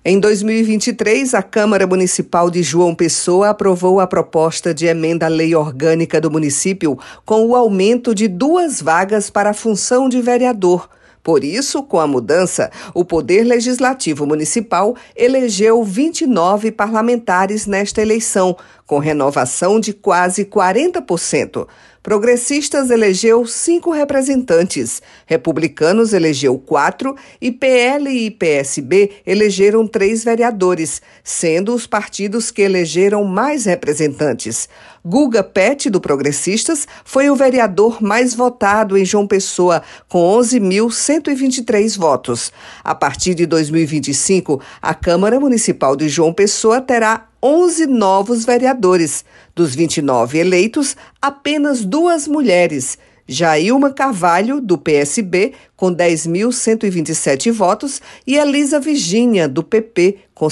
Em 2023, a Câmara Municipal de João Pessoa aprovou a proposta de emenda à lei orgânica do município com o aumento de 2 vagas para a função de vereador. Por isso, com a mudança, o Poder Legislativo Municipal elegeu 29 parlamentares nesta eleição, com renovação de quase 40%. Progressistas elegeu 5 representantes, Republicanos elegeu 4 e PL e PSB elegeram 3 vereadores, sendo os partidos que elegeram mais representantes. Guga Pet, do Progressistas, foi o vereador mais votado em João Pessoa, com 11.123 votos. A partir de 2025, a Câmara Municipal de João Pessoa terá 11 novos vereadores. Dos 29 eleitos, apenas 2 mulheres. Jailma Carvalho, do PSB, com 10.127 votos, e Elisa Virgínia, do PP, com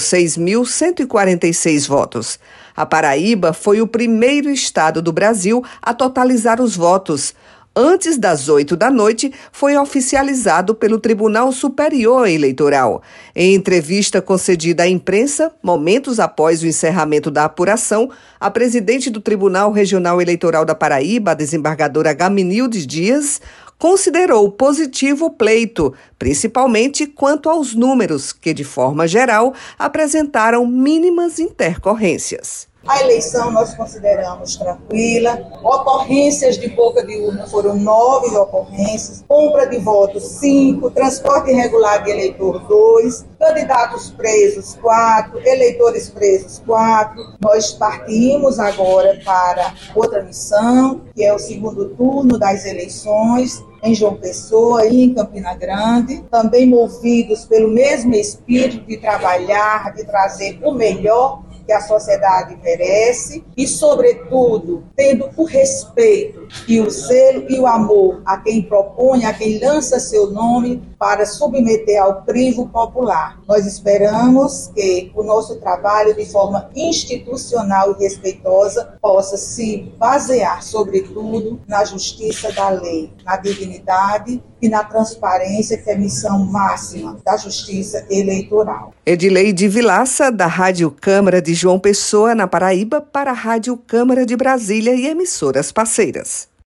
6.146 votos. A Paraíba foi o primeiro estado do Brasil a totalizar os votos. Antes das 8 da noite, foi oficializado pelo Tribunal Superior Eleitoral. Em entrevista concedida à imprensa, momentos após o encerramento da apuração, a presidente do Tribunal Regional Eleitoral da Paraíba, a desembargadora Gaminildes Dias, considerou positivo o pleito, principalmente quanto aos números, que, de forma geral, apresentaram mínimas intercorrências. A eleição nós consideramos tranquila, ocorrências de boca de urna foram 9 ocorrências, compra de votos 5, transporte irregular de eleitor 2, candidatos presos 4, eleitores presos 4. Nós partimos agora para outra missão, que é o segundo turno das eleições, em João Pessoa e em Campina Grande, também movidos pelo mesmo espírito de trabalhar, de trazer o melhor que a sociedade merece e, sobretudo, tendo o respeito e o zelo e o amor a quem propõe, a quem lança seu nome para submeter ao crivo popular. Nós esperamos que o nosso trabalho, de forma institucional e respeitosa, possa se basear, sobretudo, na justiça da lei, na dignidade e na transparência, que é a missão máxima da justiça eleitoral. Edileide Vilaça, da Rádio Câmara de João Pessoa, na Paraíba, para a Rádio Câmara de Brasília e emissoras parceiras.